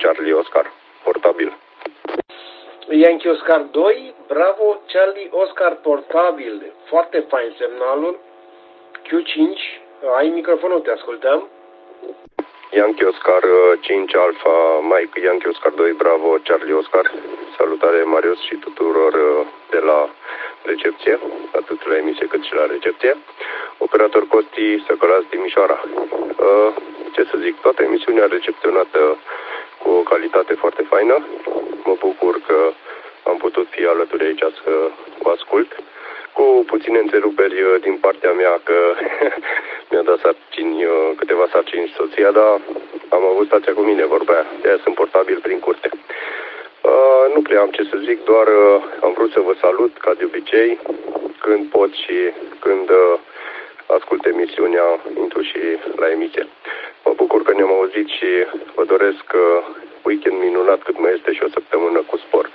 Charlie Oscar, portabil. Yankee Oscar 2, Bravo, Charlie Oscar, portabil. Foarte fain semnalul. Q5, ai microfonul, te ascultăm. Yankee Oscar 5 Alpha Mike, Yankee Oscar 2 Bravo, Charlie Oscar. Salutare Marius și tuturor de la recepție, atât la emisie cât și la recepție. Operator Costi, Săcălați, Timișoara. Ce să zic, toată emisiunea recepționată cu o calitate foarte faină. Mă bucur că am putut fi alături aici să o ascult. Cu puține întreruperi din partea mea, că mi-a dat câteva sarcini soția, dar am avut stația cu mine, vorba aia. De-aia sunt portabil prin curte. Nu prea am ce să zic, doar am vrut să vă salut, ca de obicei, când pot și când ascult emisiunea, intru și la emisie. Mă bucur că ne-am auzit și vă doresc weekend minunat cât mai este și o săptămână cu spor.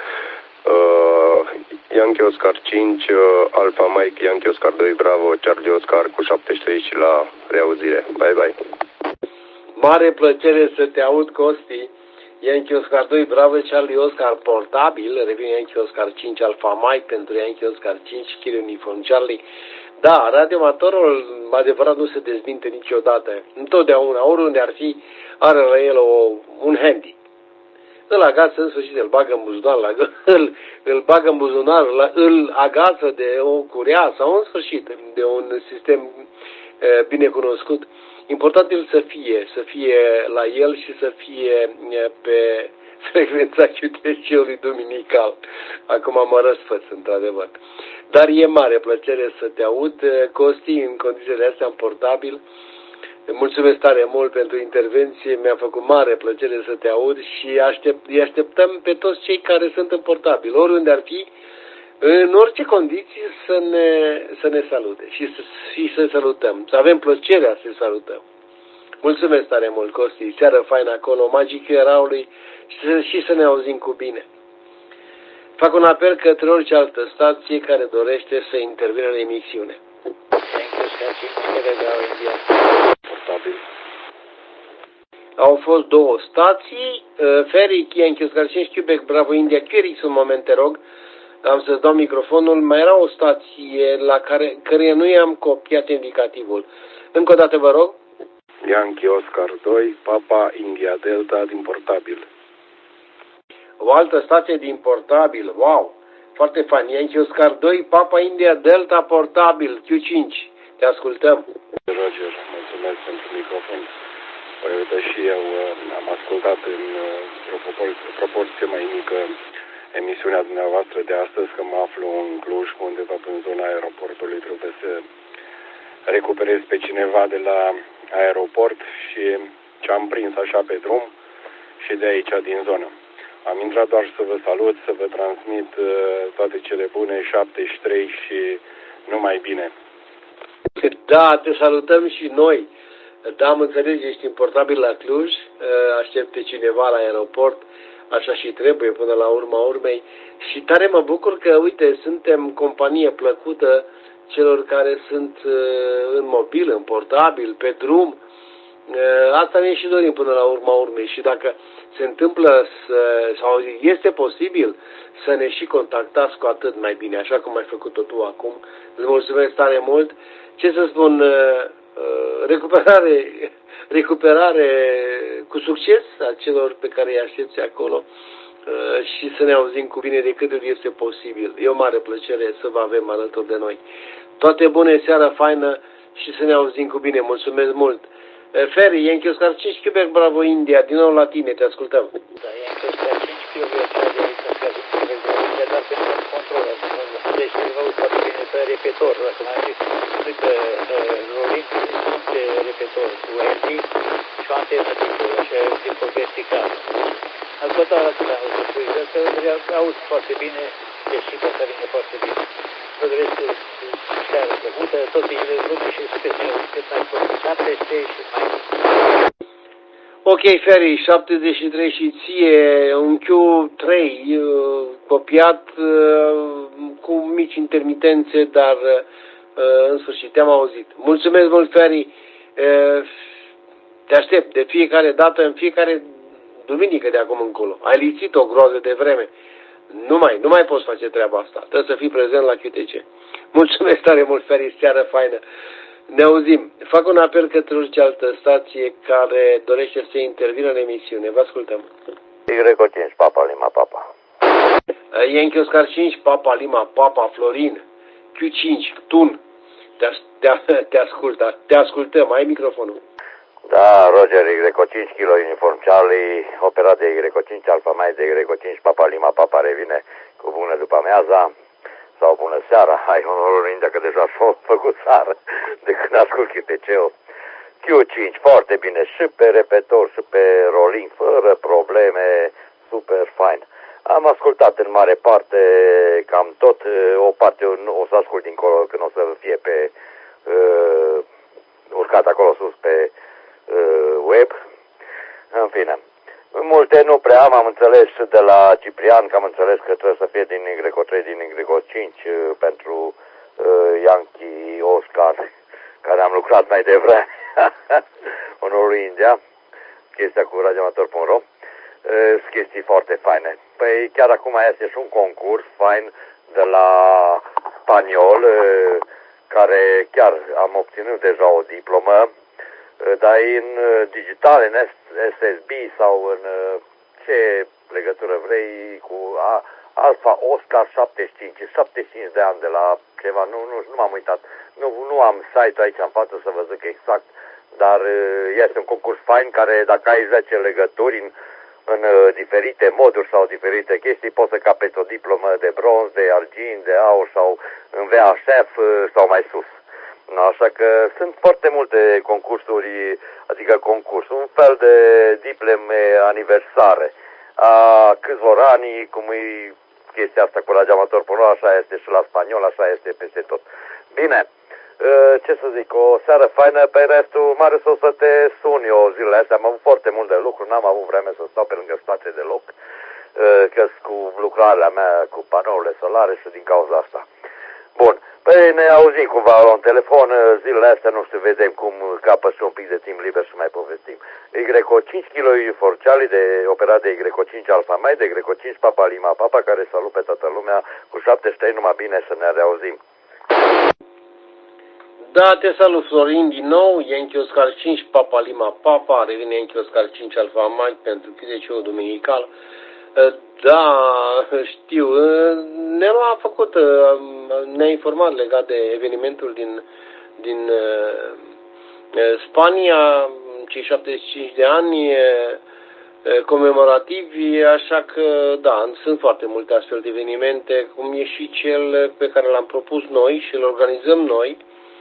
Yankee Oscar 5, Alpha Mike, Yankee Oscar 2, Bravo, Charlie Oscar cu 73 și la reauzire. Bye, bye. Mare plăcere să te aud, Costi. Yankee Oscar 2, Bravo, Charlie Oscar, portabil. Revine Yankee Oscar 5, Alpha Mike pentru Yankee Oscar 5, Kilo Uniform Charlie. Da, radioamatorul, adevărat, nu se dezminte niciodată. Întotdeauna, oriunde ar fi, are la el un handy. Îl agață, în sfârșit, îl bagă în buzunar, îl bagă în buzunar, îl agață de o curea sau, în sfârșit, de un sistem bine cunoscut. Important el să fie la el și să fie pe frecvența QTC-ului duminical. Acum mă răsfăț, într-adevăr. Dar e mare plăcere să te aud, Costi, în condițiile astea, în portabil. Mulțumesc tare mult pentru intervenție, mi-a făcut mare plăcere să te aud și îi așteptăm pe toți cei care sunt în portabil, oriunde ar fi, în orice condiții să ne salute și să salutăm, să avem plăcerea să salutăm. Mulțumesc tare mult, Costi, seară faină acolo, Magic Eraului și să ne auzim cu bine. Fac un apel către orice altă stație care dorește să intervină în emisiune. Au fost două stații, Ferry, Yankee Oscar 5, Quebec, Bravo, India, Querix, un moment, te rog, am să-ți dau microfonul, mai era o stație la care nu i-am copiat indicativul. Încă o dată, vă rog. Yankee Oscar 2, Papa, India Delta, din portabil. O altă stație din portabil, wow, foarte fain, Yankee Oscar 2, Papa, India Delta, portabil, Q5, te ascultăm. Roger, mulțumesc pentru microfon. Păi, uite, și eu am ascultat într-o proporție mai mică emisiunea dumneavoastră de astăzi, că mă aflu în Cluj, undeva în zona aeroportului, trebuie să recuperez pe cineva de la aeroport și ce-am prins așa pe drum și de aici din zonă. Am intrat doar să vă salut, să vă transmit toate cele bune, 73 și numai bine. Da, te salutăm și noi. Da, am înțeles, ești importabil la Cluj, aștepte cineva la aeroport, așa și trebuie până la urma urmei. Și tare mă bucur că, uite, suntem companie plăcută celor care sunt în mobil, în portabil, pe drum. Asta ne și dorim până la urma urmei și dacă se întâmplă sau este posibil să ne și contactați, cu atât mai bine, așa cum ai făcut-o tu acum. Îți mulțumesc tare mult. Ce să spun, recuperare cu succes a celor pe care îi aștepți acolo și să ne auzim cu bine de cât este posibil. E o mare plăcere să vă avem alături de noi. Toate bune, seara faină și să ne auzim cu bine. Mulțumesc mult! Ferry, Yankee Oscar 5, Quebec, Bravo, India, din nou la tine, te ascultăm. Da, Yankee Oscar 5, Quebec, dar pentru control, deci vă aud foarte bine pe repetor, dacă mai zis, zic că Rorin sunt pe repetor cu LD și o antenă tipul, așa, tipul vertical. Ascultat la tine, că aud foarte bine, deși că vine foarte bine. Vă doresc seara plăcută, tot bine lume și cât mai foarte 73 și mai mult. Ok, Ferry, 73 și ție, un Q3 copiat cu mici intermitențe, dar în sfârșit te-am auzit. Mulțumesc mult, Ferry, te aștept de fiecare dată, în fiecare duminică de acum încolo. Ai lipsit o groază de vreme. Nu mai poți face treaba asta. Trebuie să fii prezent la QTC. Mulțumesc tare mult, Ferry, seară faină. Ne auzim. Fac un apel către orice altă stație care dorește să intervină în emisiune. Vă ascultăm. Y5, Papa Lima, Papa. Yankee Oscar 5, Papa Lima, Papa, Florin, Q5, Tun. Te ascultăm. Ai microfonul. Da, Roger, Y5 Kilo Uniform Charlie, operat de Y5 Alfa Mai de Y5 Papa Lima, Papa revine cu bună după amiaza sau bună seara. Ai onorul India că deja s-a făcut seară de când ascult QTC-ul. Q5, foarte bine, și pe repetor, și pe rolling, fără probleme, super fine. Am ascultat în mare parte cam tot, o parte o să ascult dincolo când o să fie pe urcat acolo sus pe web. În fine, multe nu prea am înțeles de la Ciprian, că am înțeles că trebuie să fie din Y3, din Y5 pentru Yankee Oscar, care am lucrat mai devreme. Onorul India, chestia cu radioamator.ro. Sunt chestii foarte faine. Păi chiar acum este și un concurs fain de la spaniol, care chiar am obținut deja o diplomă, dar în digital, în SSB sau în ce legătură vrei cu Alfa Oscar 75, 75 de ani de la ceva, nu m-am uitat. Nu am site-ul aici în față să vă zic exact, dar este un concurs fain care dacă ai 10 legături în diferite moduri sau diferite chestii, poți să capeți o diplomă de bronz, de argint, de aur sau în VHF sau mai sus. Așa că sunt foarte multe concursuri, adică un fel de diplome aniversare. A câțiva ani, cum e chestia asta cu radioamator.ro, așa este și la spaniol, așa este peste tot. Bine, ce să zic, o seară faină, pe restul, Marius, o să te sun eu zilele astea, am avut foarte mult de lucru, n-am avut vreme să stau pe lângă stație deloc, că cu lucrarea mea, cu panourile solare și din cauza asta. Bun, păi ne auzim cumva la un telefon, zilele astea, nu știu, vedem cum capă și un pic de timp liber și mai povestim. Y5 Kilo Uniform Charlie, de operat de Y5 Alfa Mai, de Y5 Papa Lima, Papa, care salut pe toată lumea, cu 73, numai bine să ne reauzim. Da, te salut, Florin, din nou, Yankee Oscar 5, Papa Lima, Papa, revine Yankee Oscar 5 Alfa Mike pentru QTC-ul duminical. Da, știu, ne-a informat legat de evenimentul din Spania, cei 75 de ani comemorativi, așa că, da, sunt foarte multe astfel de evenimente, cum e și cel pe care l-am propus noi și îl organizăm noi,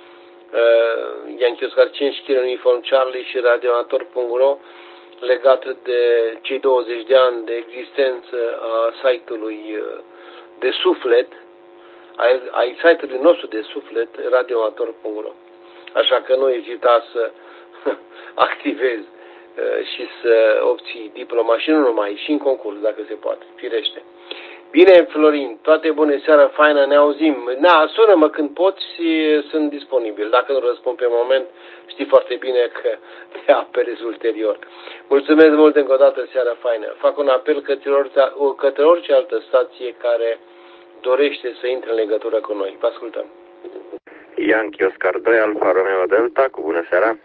Yankee Oscar 5 Kilo Uniform Charlie și radioamator.ro, legat de cei 20 de ani de existență a site-ului de suflet, ai site-ului nostru de suflet, radioamator.ro. Așa că nu ezita să activezi și să obții diploma și nu numai, și în concurs, dacă se poate, firește. Bine, Florin, toate bune, seara faină, ne auzim. Da, sună-mă când poți, sunt disponibil. Dacă nu răspund pe moment, știi foarte bine că te apelez ulterior. Mulțumesc mult încă o dată, seara faină. Fac un apel către orice altă stație care dorește să intre în legătură cu noi. Vă ascultăm. Yankee Oscar 2, Alfa Romeo Delta, cu bună seara.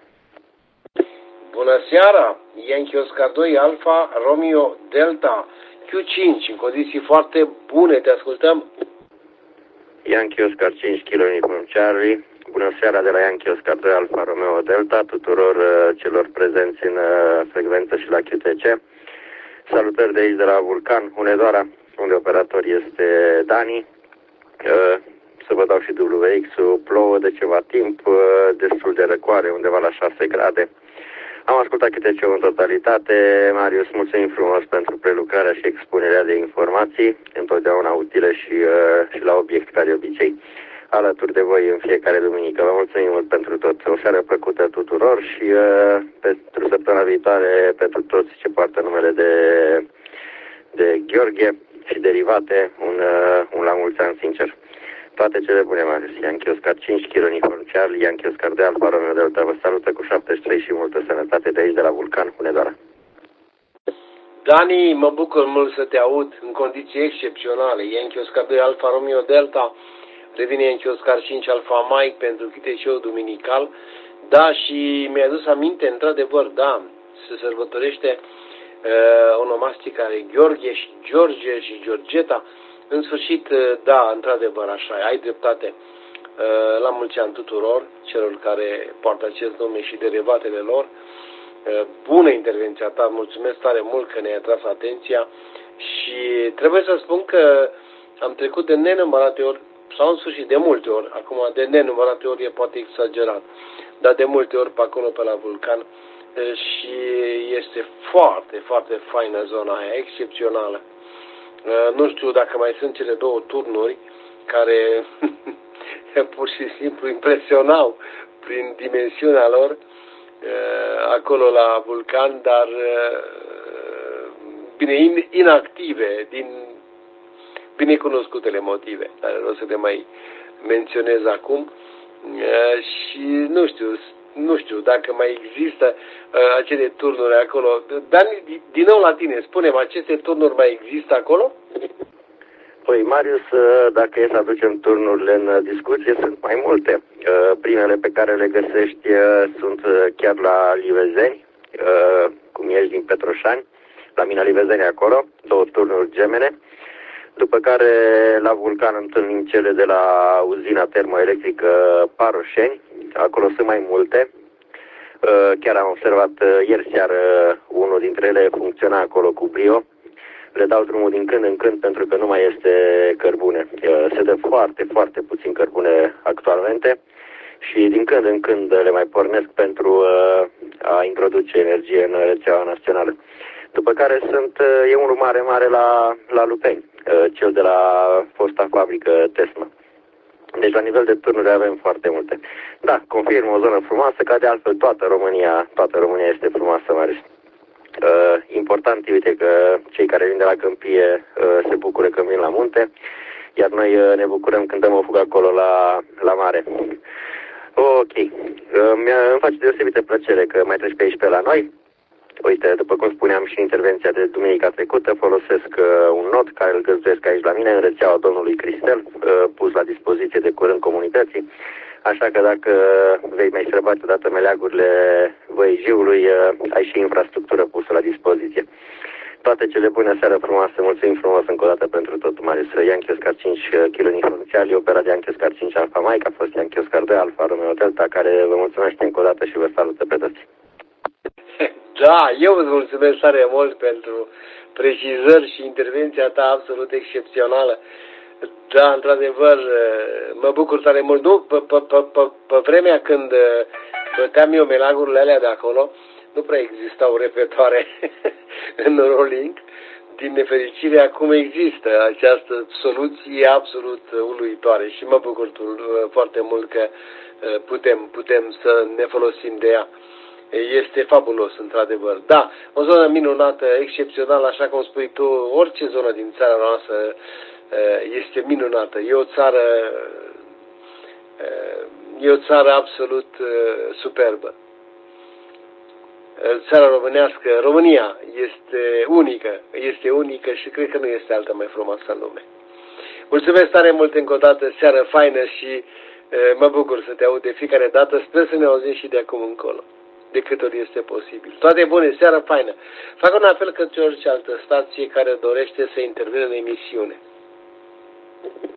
Bună seara, Yankee Oscar 2, Alfa Romeo Delta, Q5, în condiții foarte bune, te ascultăm. Yankee Oscar 5 Kilo Uniform Charlie, bună seara de la Yankee Oscar 2 Alfa Romeo Delta, tuturor celor prezenți în frecvență și la QTC. Salutări de aici de la Vulcan, Hunedoara, unde operator este Dani. Să vă dau și WX-ul, plouă de ceva timp, destul de răcoare, undeva la 6 grade. Am ascultat QTC-ul în totalitate. Marius, mulțumim frumos pentru prelucrarea și expunerea de informații, întotdeauna utile și la obiect, ca de obicei, alături de voi în fiecare duminică. Vă mulțumim mult pentru tot. O seară plăcută tuturor și pentru săptămâna viitoare, pentru toți ce poartă numele de Gheorghe și derivate, un la mulți ani sincer. Toate cele bune, Marius. Yankee Oscar 5, Kilo Uniform Charlie, Yankee Oscar 2, Alfa Romeo Delta. Vă salută cu 73 și multă sănătate de aici, de la Vulcan, Hunedoara. Dani, mă bucur mult să te aud în condiții excepționale. Yankee Oscar 2 Alfa Romeo Delta, revine Yankee Oscar 5 Alfa Mike pentru Chiteșeu Duminical. Da, și mi-a adus aminte, într-adevăr, da, se sărbătorește onomastica de Gheorghe și George și Georgeta. În sfârșit, da, într-adevăr, așa, ai dreptate. La mulți ani tuturor celor care poartă acest nume și derivatele lor. Bună intervenția ta, mulțumesc tare mult că ne-ai atras atenția și trebuie să spun că am trecut de nenumărate ori, sau în sfârșit de multe ori, acum de nenumărate ori e poate exagerat, dar de multe ori pe acolo pe la Vulcan și este foarte, foarte faină zona aia, excepțională. Nu știu dacă mai sunt cele două turnuri care pur și simplu impresionau prin dimensiunea lor acolo la Vulcan, dar bine, inactive din binecunoscutele motive, care nu o să le mai menționez acum. Și nu știu dacă mai există acele turnuri acolo. Dar din nou la tine, spune-mi, aceste turnuri mai există acolo? Păi, Marius, dacă e să aducem turnurile în discuție, sunt mai multe. Primele pe care le găsești sunt chiar la Livezeni, cum ești din Petroșani, la Mina Livezeni acolo, 2 turnuri gemene. După care la Vulcan întâlnim cele de la uzina termoelectrică Paroșeni, acolo sunt mai multe. Chiar am observat ieri seară unul dintre ele funcționa acolo cu brio. Le dau drumul din când în când pentru că nu mai este cărbune. Se dă foarte, foarte puțin cărbune actualmente și din când în când le mai pornesc pentru a introduce energie în rețeaua națională. După care e unul mare la Lupeni, cel de la fosta fabrică Tesma. Deci la nivel de turnuri avem foarte multe. Da, confirm o zonă frumoasă, ca de altfel toată România este frumoasă, Marius. Important, uite că cei care vin de la câmpie se bucură când vin la munte, iar noi ne bucurăm când dăm o fugă acolo la mare. Ok, îmi face deosebită plăcere că mai treci pe aici pe la noi. Uite, după cum spuneam și în intervenția de duminica trecută, folosesc un not care îl găzduiesc aici la mine în rețeaua domnului Cristel, pus la dispoziție de curând comunității. Așa că dacă vei mai străbate odată meleagurile Văijiului, ai și infrastructură pusă la dispoziție. Toate cele bune, seară frumoasă, mulțumim frumos încă o dată pentru tot, Marius. Yankee Oscar 5 Kilo Uniformițiali, opera de Yankee Oscar 5 Alfa Mike, a fost Yankee Oscar 2 Alfa Romeo Delta, care vă mulțumește încă o dată și vă salută pe toți. Da, eu îți mulțumesc tare mult pentru precizări și intervenția ta absolut excepțională. Da, într-adevăr, mă bucur tare mult. Nu, pe vremea când plăteam eu melagurile alea de acolo, nu prea existau repetoare în rolling. Din nefericire, acum există această soluție absolut uluitoare și mă bucur foarte mult că putem să ne folosim de ea. Este fabulos, într-adevăr. Da, o zonă minunată, excepțională, așa cum spui tu, orice zonă din țara noastră este minunată. E o țară absolut superbă. Țara românească, România, este unică și cred că nu este alta mai frumoasă în lume. Mulțumesc tare mult încă o dată, seară faină și mă bucur să te aud de fiecare dată. Sper să ne auzim și de acum încolo, de câte ori este posibil. Toate bune, seară faină. Fac un apel către orice altă stație care dorește să intervină în emisiune.